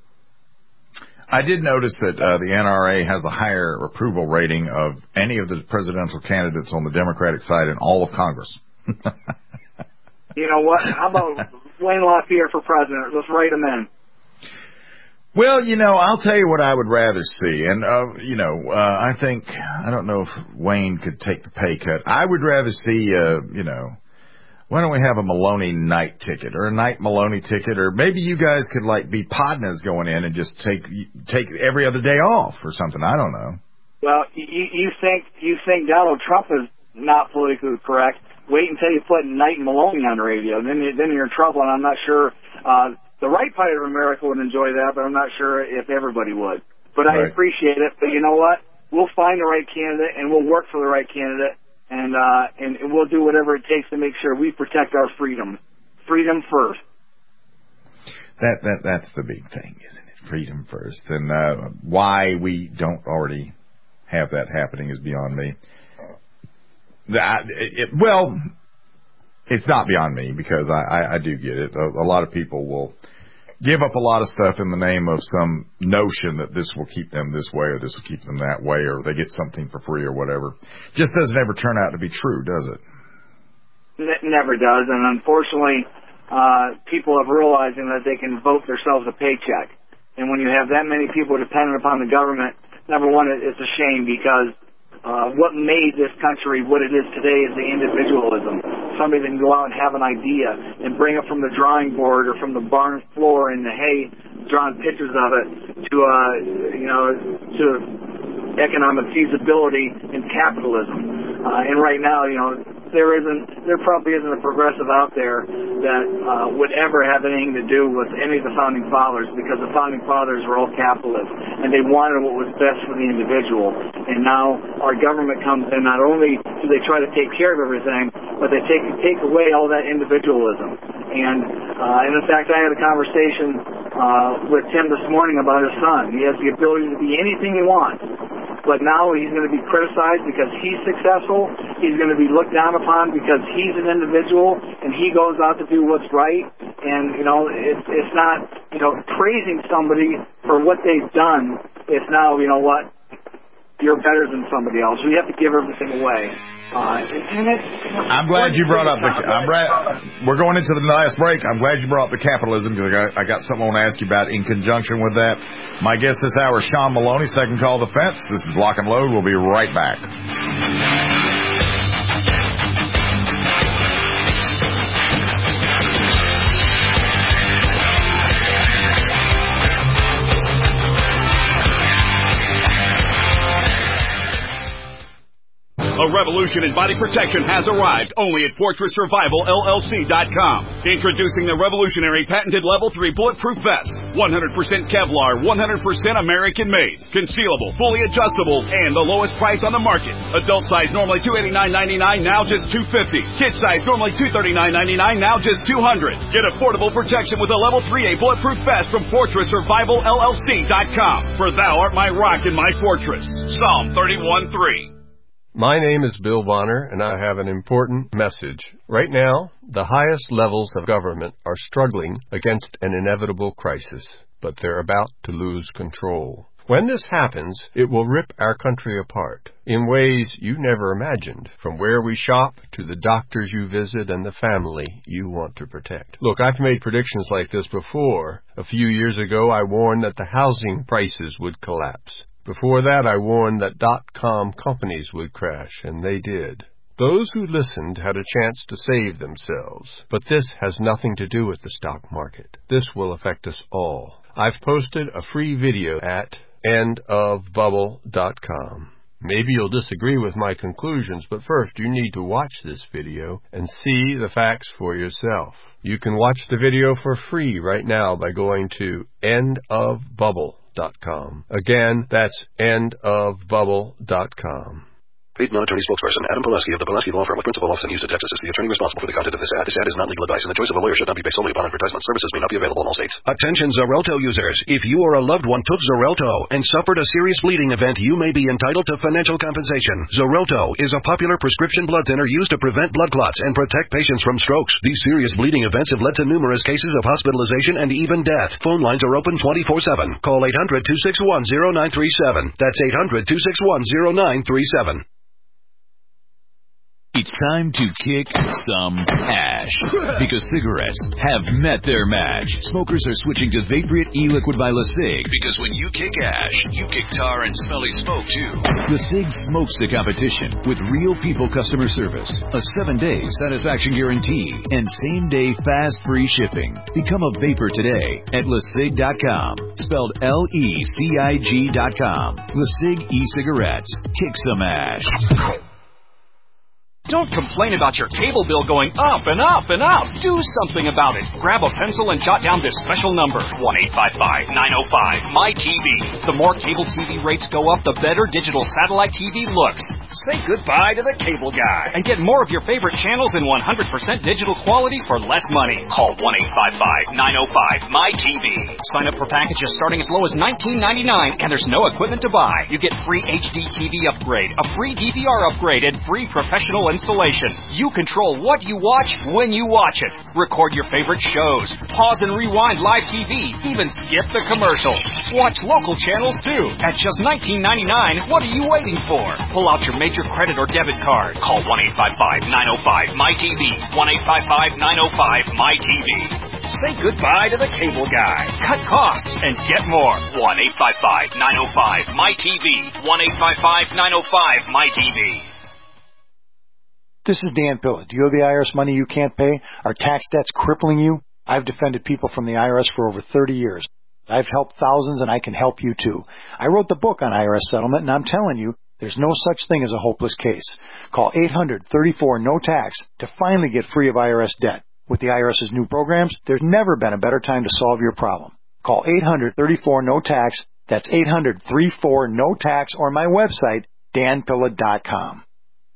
I did notice that uh, the N R A has a higher approval rating of any of the presidential candidates on the Democratic side in all of Congress. You know what? How about Wayne LaPierre for president? Let's write him in. Well, you know, I'll tell you what I would rather see. And, uh, you know, uh, I think, I don't know if Wayne could take the pay cut. I would rather see, uh, you know, why don't we have a Maloney night ticket or a night Maloney ticket? Or maybe you guys could, like, be partners going in and just take take every other day off or something. I don't know. Well, you, you think you think Donald Trump is not politically correct. Wait until you put Knight and Maloney on the radio. Then, you, then you're in trouble, and I'm not sure uh, the right part of America would enjoy that, but I'm not sure if everybody would. But I right. appreciate it. But you know what? We'll find the right candidate, and we'll work for the right candidate, and, uh, and, and we'll do whatever it takes to make sure we protect our freedom. Freedom first. That that That's the big thing, isn't it? Freedom first. And uh, why we don't already have that happening is beyond me. That, it, well, it's not beyond me because I, I, I do get it. A, a lot of people will give up a lot of stuff in the name of some notion that this will keep them this way or this will keep them that way or they get something for free or whatever. Just doesn't ever turn out to be true, does it? It never does, and unfortunately, uh, people are realizing that they can vote themselves a paycheck. And when you have that many people dependent upon the government, number one, it's a shame because uh, what made this country what it is today is the individualism. Somebody that can go out and have an idea and bring it from the drawing board or from the barn floor in the hay, drawing pictures of it to, uh, you know, to economic feasibility in capitalism. Uh, and right now, you know, there isn't, there probably isn't a progressive out there that uh, would ever have anything to do with any of the founding fathers, because the founding fathers were all capitalists and they wanted what was best for the individual. And now our government comes in. Not only do they try to take care of everything, but they take take away all that individualism. And uh, and in fact, I had a conversation uh, with Tim this morning about his son. He has the ability to be anything he wants. But now he's going to be criticized because he's successful. He's going to be looked down upon because he's an individual and he goes out to do what's right. And, you know, it's, it's not, you know, praising somebody for what they've done. It's now, you know what, you're better than somebody else. We have to give everything away. Uh, and it's, I'm glad you brought up the. I'm ra- we're going into the last break. I'm glad you brought up the capitalism because I got, I got something I want to ask you about in conjunction with that. My guest this hour is Sean Maloney, Second Call Defense. This is Lock and Load. We'll be right back. A revolution in body protection has arrived only at Fortress Survival L L C dot com. Introducing the revolutionary patented Level three Bulletproof Vest. one hundred percent Kevlar, one hundred percent American-made. Concealable, fully adjustable, and the lowest price on the market. Adult size normally two hundred eighty-nine ninety-nine, now just two hundred fifty dollars. Kid size normally two hundred thirty-nine ninety-nine, now just two hundred dollars. Get affordable protection with a Level three A Bulletproof Vest from Fortress Survival L L C dot com. For thou art my rock and my fortress. Psalm thirty-one three. My name is Bill Bonner, and I have an important message. Right now, the highest levels of government are struggling against an inevitable crisis, but they're about to lose control. When this happens, it will rip our country apart in ways you never imagined, from where we shop to the doctors you visit and the family you want to protect. Look, I've made predictions like this before. A few years ago, I warned that the housing prices would collapse. Before that, I warned that dot-com companies would crash, and they did. Those who listened had a chance to save themselves. But this has nothing to do with the stock market. This will affect us all. I've posted a free video at end of bubble dot com. Maybe you'll disagree with my conclusions, but first you need to watch this video and see the facts for yourself. You can watch the video for free right now by going to end of bubble dot com. Again, that's end of bubble dot com. Paid non-attorney spokesperson Adam Pulaski of the Pulaski Law Firm with principal office in Houston, Texas, is the attorney responsible for the content of this ad. This ad is not legal advice, and the choice of a lawyer should not be based solely upon advertisement. Services may not be available in all states. Attention Xarelto users. If you or a loved one took Xarelto and suffered a serious bleeding event, you may be entitled to financial compensation. Xarelto is a popular prescription blood thinner used to prevent blood clots and protect patients from strokes. These serious bleeding events have led to numerous cases of hospitalization and even death. Phone lines are open twenty-four seven. Call eight hundred, two six one, zero nine three seven. That's eight hundred, two six one, zero nine three seven. It's time to kick some ash, because cigarettes have met their match. Smokers are switching to Vaporite e-liquid by LeSig, because when you kick ash, you kick tar and smelly smoke too. LeSig smokes the competition with real people customer service, a seven-day satisfaction guarantee, and same-day fast free shipping. Become a vapor today at LeSig dot com, spelled L E C I G dot com. LeSig e-cigarettes. Kick some ash. Don't complain about your cable bill going up and up and up. Do something about it. Grab a pencil and jot down this special number, one eight five five, nine oh five, M Y T V. The more cable T V rates go up, the better digital satellite T V looks. Say goodbye to the cable guy and get more of your favorite channels in one hundred percent digital quality for less money. Call one eight five five, nine oh five, M Y T V. Sign up for packages starting as low as nineteen ninety-nine, and there's no equipment to buy. You get free H D T V upgrade, a free D V R upgrade, and free professional installation. You control what you watch when you watch it. Record your favorite shows. Pause and rewind live T V. Even skip the commercials. Watch local channels too. At just nineteen ninety-nine, what are you waiting for? Pull out your major credit or debit card. Call one eight five five, nine oh five, M Y T V. one eight five five, nine oh five, M Y T V. Say goodbye to the cable guy. Cut costs and get more. one eight five five, nine oh five, M Y T V. one eight five five, nine oh five, M Y T V. This is Dan Pilla. Do you have the I R S money you can't pay? Are tax debts crippling you? I've defended people from the I R S for over thirty years. I've helped thousands, and I can help you too. I wrote the book on I R S settlement, and I'm telling you, there's no such thing as a hopeless case. Call eight hundred, thirty-four, no tax to finally get free of I R S debt. With the IRS's new programs, there's never been a better time to solve your problem. Call eight hundred, thirty-four, no tax. That's eight hundred, thirty-four, no tax, or my website, dan pilla dot com.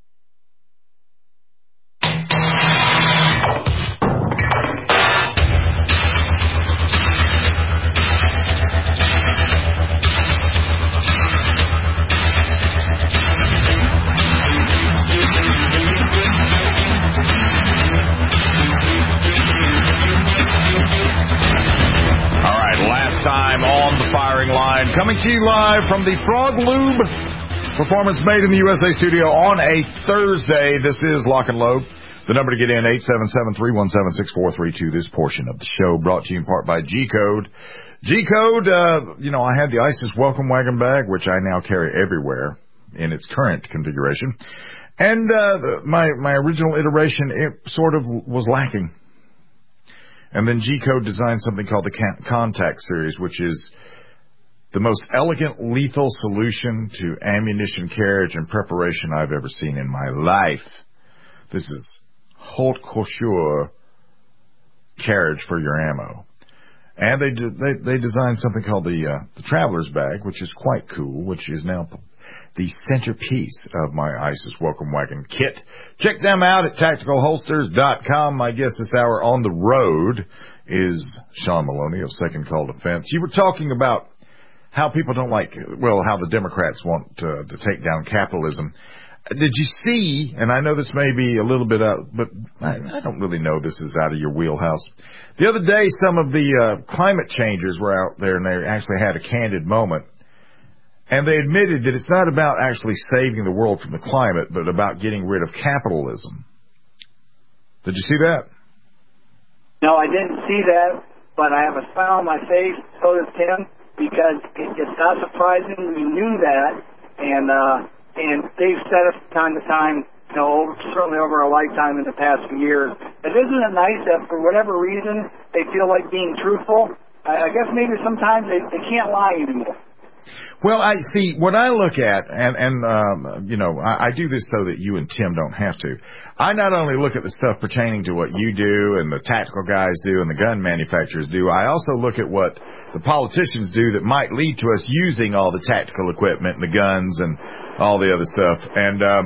Time on the firing line, coming to you live from the Frog Lube Performance Made in the U S A studio on a Thursday. This is Lock and Load. The number to get in, eight seven seven, three one seven, six four three two. This portion of the show brought to you in part by G-Code. G-Code, uh, you know, I had the ISIS welcome wagon bag, which I now carry everywhere in its current configuration. And uh, my, my original iteration, it sort of was lacking. And then G-Code designed something called the Contact Series, which is the most elegant lethal solution to ammunition carriage and preparation I've ever seen in my life. This is haute couture carriage for your ammo. And they they, they designed something called the, uh, the Traveler's Bag, which is quite cool, which is now the centerpiece of my ISIS Welcome Wagon kit. Check them out at tactical holsters dot com. My guest this hour on the road is Sean Maloney of Second Call Defense. You were talking about how people don't like, well, how the Democrats want to, to take down capitalism. Did you see, and I know this may be a little bit out, but I, I don't really know this is out of your wheelhouse. The other day, some of the uh, climate changers were out there, and they actually had a candid moment. And they admitted that it's not about actually saving the world from the climate, but about getting rid of capitalism. Did you see that? No, I didn't see that, but I have a smile on my face, so does Tim, because it's not surprising. We knew that, and uh, and they've said it from time to time, you know, certainly over a lifetime in the past few years. And isn't it nice that for whatever reason they feel like being truthful? I guess maybe sometimes they, they can't lie anymore. Well, I see what I look at, and, and um, you know, I, I do this so that you and Tim don't have to. I not only look at the stuff pertaining to what you do and the tactical guys do and the gun manufacturers do, I also look at what the politicians do that might lead to us using all the tactical equipment and the guns and all the other stuff. And um,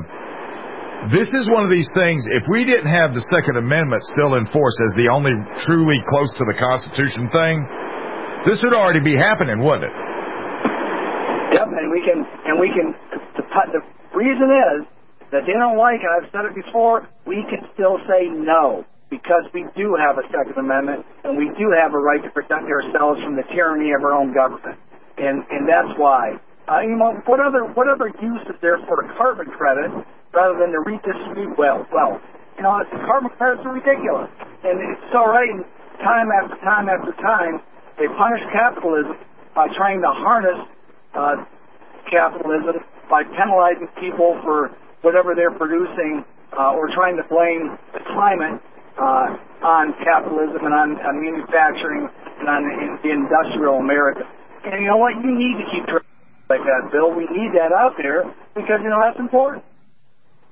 this is one of these things, if we didn't have the Second Amendment still in force as the only truly close to the Constitution thing, this would already be happening, wouldn't it? Yep, and we can, and we can, the, the reason is that they don't like it, I've said it before, we can still say no, because we do have a Second Amendment, and we do have a right to protect ourselves from the tyranny of our own government. And, and that's why. Uh, you know, what other, what other use is there for the carbon credit rather than to redistribute wealth? Well, you know, the carbon credits are ridiculous. And it's so right, and time after time after time, they punish capitalism by trying to harness Uh, capitalism by penalizing people for whatever they're producing uh, or trying to blame the climate uh, on capitalism and on, on manufacturing and on the industrial America. And you know what? You need to keep like that, Bill. We need that out there because, you know, that's important.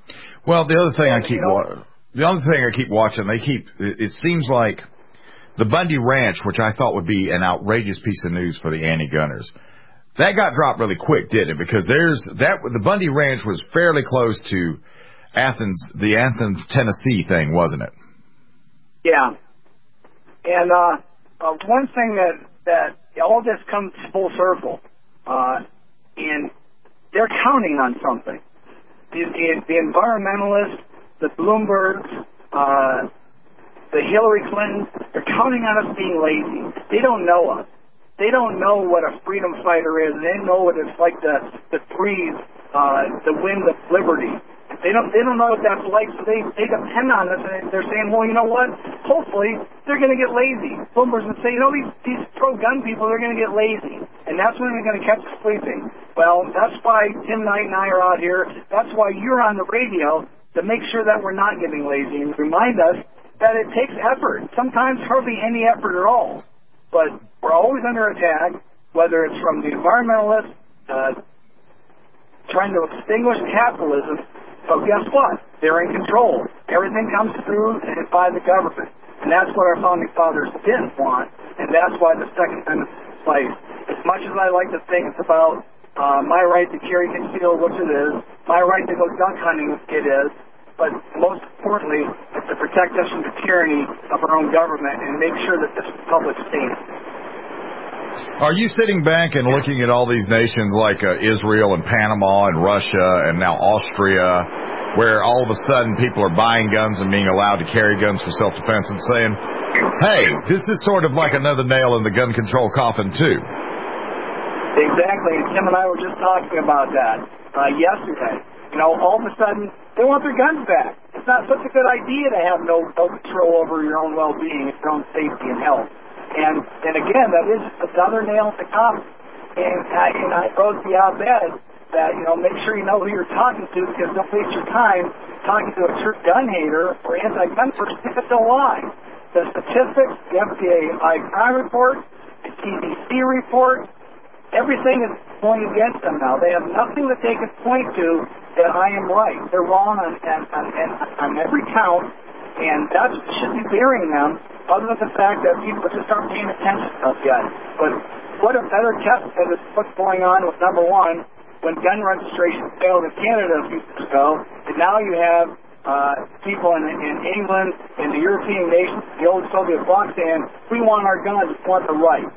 Well, the other thing and, I keep you know, wa- the other thing I keep watching, they keep. It, it seems like the Bundy Ranch, which I thought would be an outrageous piece of news for the anti-gunners, that got dropped really quick, didn't it? Because there's that the Bundy Ranch was fairly close to Athens, the Athens, Tennessee thing, wasn't it? Yeah. And uh, uh, one thing that that all this comes full circle, uh, and they're counting on something. The, the, the environmentalists, the Bloombergs, uh, the Hillary Clintons, they're counting on us being lazy. They don't know us. They don't know what a freedom fighter is. They don't know what it's like to, to breathe uh, the wind of liberty. They don't they don't know what that's like, so they, they depend on us, and they're saying, well, you know what? Hopefully, they're going to get lazy. Bloomberg's going to say, you know, these, these pro-gun people, they're going to get lazy, and that's when they're going to catch us sleeping. Well, that's why Tim Knight and I are out here. That's why you're on the radio, to make sure that we're not getting lazy and remind us that it takes effort, sometimes hardly any effort at all. But we're always under attack, whether it's from the environmentalists, uh, trying to extinguish capitalism. But guess what? They're in control. Everything comes through and by the government. And that's what our founding fathers didn't want, and that's why the Second Amendment is in place. As much as I like to think it's about uh, my right to carry concealed, which it is, my right to go duck hunting, it is, but most importantly, it's to protect us from the tyranny of our own government and make sure that this republic stands. Are you sitting back and looking at all these nations like uh, Israel and Panama and Russia and now Austria, where all of a sudden people are buying guns and being allowed to carry guns for self-defense and saying, hey, this is sort of like another nail in the gun control coffin, too? Exactly. Tim and I were just talking about that uh, yesterday. You know, all of a sudden, they want their guns back. It's not such a good idea to have no, no control over your own well-being, your own safety and health. And and again, that is another nail in the coffin. And I, and I wrote the op-ed that, you know, make sure you know who you're talking to, because don't waste your time talking to a true gun hater or anti-gun person if it's a lie. The statistics, the F B I crime report, the C D C report, everything is going against them now. They have nothing that they can point to that I am right. They're wrong on, on, on, on every count, and that should be burying them, other than the fact that people just aren't paying attention to us yet. But what a better test of this, what's going on with, number one, when gun registration failed in Canada a few years ago, and now you have uh, people in, in England and the European nations, the old Soviet bloc, saying, we want our guns, we want the right.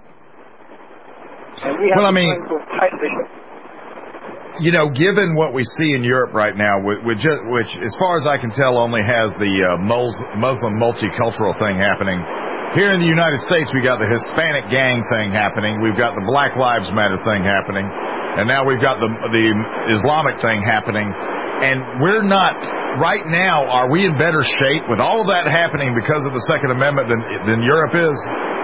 And we have well, I to mean, to a tight vision. You know, given what we see in Europe right now, which, which as far as I can tell, only has the uh, Muslim multicultural thing happening. Here in the United States, we got the Hispanic gang thing happening. We've got the Black Lives Matter thing happening. And now we've got the the Islamic thing happening. And we're not, right now, are we in better shape with all of that happening because of the Second Amendment than, than Europe is?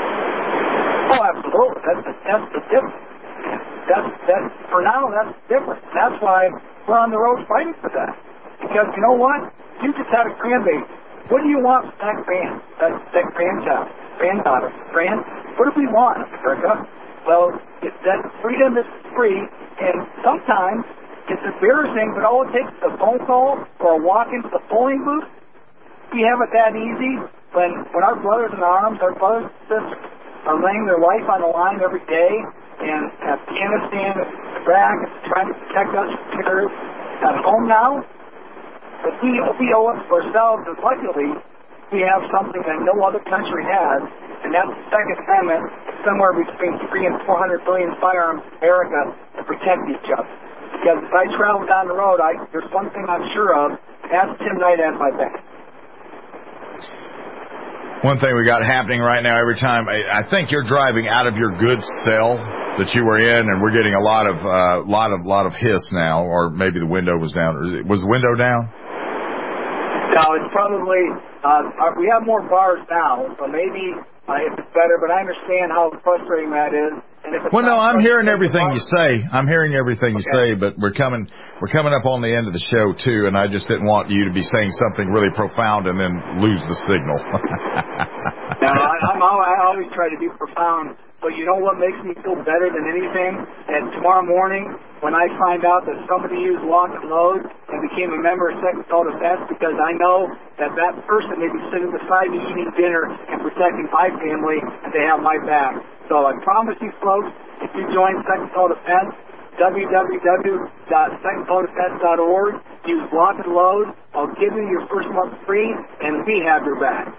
Oh, absolutely. That's the, that's the difference. That's, that's, for now, that's different. That's why we're on the road fighting for that. Because you know what? You just had a grandbaby. What do you want from that grand, that, that grandchild, granddaughter, grand? What do we want, America? Well, it, that freedom is free, and sometimes it's embarrassing, but all it takes is a phone call or a walk into the polling booth. We have it that easy when, when our brothers in arms, our brothers and sisters, are laying their life on the line every day. And Afghanistan and Iraq is trying to protect us from terrorists at home now. But we, we owe it to ourselves, and luckily, we have something that no other country has, and that's the Second Amendment, somewhere between three and four hundred billion firearms in America to protect each other. Because if I travel down the road, I, there's one thing I'm sure of, and that's Tim Knight at my back. One thing we got happening right now every time, I, I think you're driving out of your goods cell that you were in, and we're getting a lot of, uh, lot of, lot of hiss now, or maybe the window was down. Was the window down? No, it's probably, uh, we have more bars now, so maybe uh, if it's better, but I understand how frustrating that is. And if it's well, no, I'm hearing everything bars, you say. I'm hearing everything you okay. say, but we're coming, we're coming up on the end of the show, too, and I just didn't want you to be saying something really profound and then lose the signal. No, I, I'm, I always try to be profound. But you know what makes me feel better than anything? And tomorrow morning, when I find out that somebody used Lock and Load and became a member of Second Call Defense, because I know that that person may be sitting beside me eating dinner and protecting my family, and they have my back. So I promise you folks, if you join Second Call Defense, w w w dot second call defense dot org, use Lock and Load. I'll give you your first month free, and we have your back.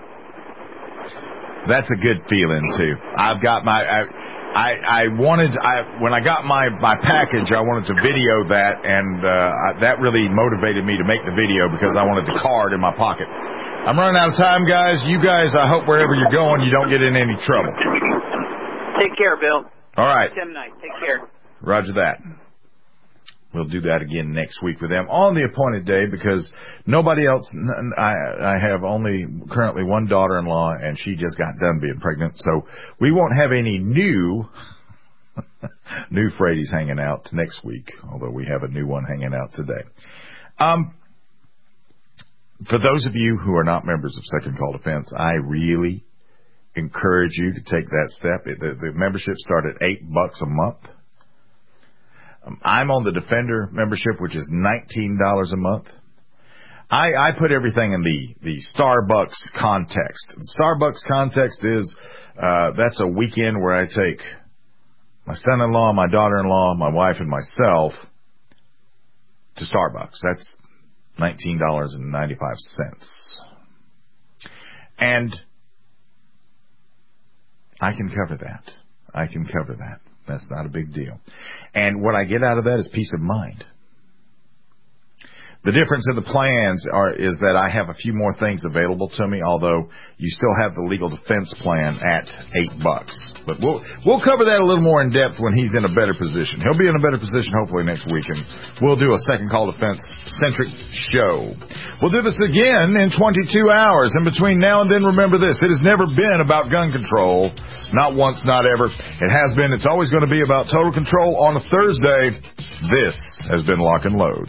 That's a good feeling too. I've got my, I, I, I wanted, I when I got my my package, I wanted to video that, and uh, I, that really motivated me to make the video because I wanted the card in my pocket. I'm running out of time, guys. You guys, I hope wherever you're going, you don't get in any trouble. Take care, Bill. All right. Tim Knight, take care. Roger that. We'll do that again next week with them on the appointed day because nobody else, I, I have only currently one daughter-in-law and she just got done being pregnant. So we won't have any new, new Fradies hanging out next week, although we have a new one hanging out today. Um, for those of you who are not members of Second Call Defense, I really encourage you to take that step. The, the membership starts at eight bucks a month. I'm on the Defender membership, which is nineteen dollars a month. I, I put everything in the, the Starbucks context. The Starbucks context is, uh, that's a weekend where I take my son-in-law, my daughter-in-law, my wife, and myself to Starbucks. That's nineteen dollars and ninety-five cents. And I can cover that. I can cover that. That's not a big deal. And what I get out of that is peace of mind. The difference in the plans are is that I have a few more things available to me, although you still have the legal defense plan at eight bucks. But we'll we'll cover that a little more in depth when he's in a better position. He'll be in a better position hopefully next week, and we'll do a Second Call Defense centric show. We'll do this again in twenty-two hours. And between now and then, remember this: it has never been about gun control. Not once, not ever. It has been. It's always going to be about total control on a Thursday. This has been Lock and Load.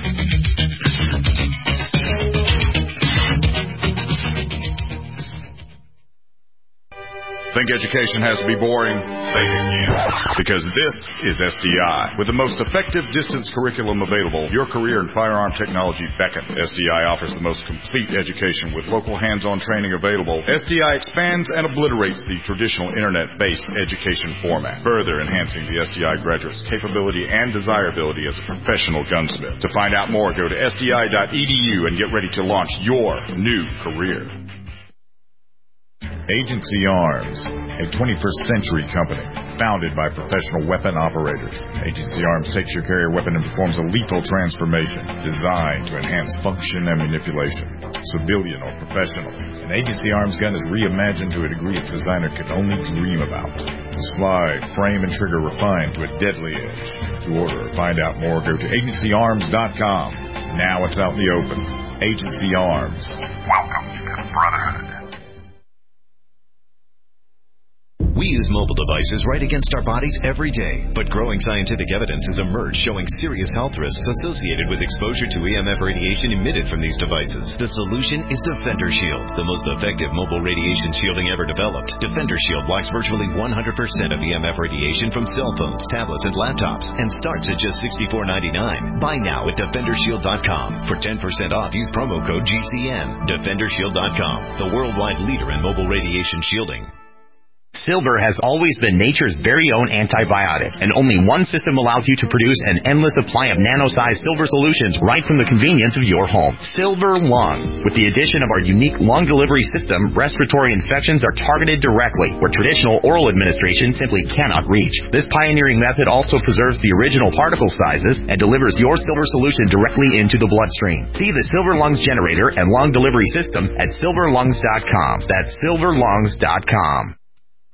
Think education has to be boring? Say it again. Because this is S D I. With the most effective distance curriculum available, your career in firearm technology beckons. S D I offers the most complete education with local hands-on training available. S D I expands and obliterates the traditional internet-based education format, further enhancing the S D I graduate's capability and desirability as a professional gunsmith. To find out more, go to S D I dot E D U and get ready to launch your new career. Agency Arms, a twenty-first century company founded by professional weapon operators. Agency Arms takes your carrier weapon and performs a lethal transformation designed to enhance function and manipulation, civilian or professional. An Agency Arms gun is reimagined to a degree its designer could only dream about. Slide, frame, and trigger refined to a deadly edge. To order or find out more, go to agency arms dot com. Now it's out in the open. Agency Arms. Welcome to the Brotherhood. We use mobile devices right against our bodies every day, but growing scientific evidence has emerged showing serious health risks associated with exposure to E M F radiation emitted from these devices. The solution is Defender Shield, the most effective mobile radiation shielding ever developed. Defender Shield blocks virtually one hundred percent of E M F radiation from cell phones, tablets, and laptops, and starts at just sixty-four ninety-nine. Buy now at defender shield dot com. For ten percent off, use promo code G C N. defender shield dot com, the worldwide leader in mobile radiation shielding. Silver has always been nature's very own antibiotic, and only one system allows you to produce an endless supply of nano-sized silver solutions right from the convenience of your home. Silver Lungs. With the addition of our unique lung delivery system, respiratory infections are targeted directly, where traditional oral administration simply cannot reach. This pioneering method also preserves the original particle sizes and delivers your silver solution directly into the bloodstream. See the Silver Lungs generator and lung delivery system at silver lungs dot com. That's silver lungs dot com.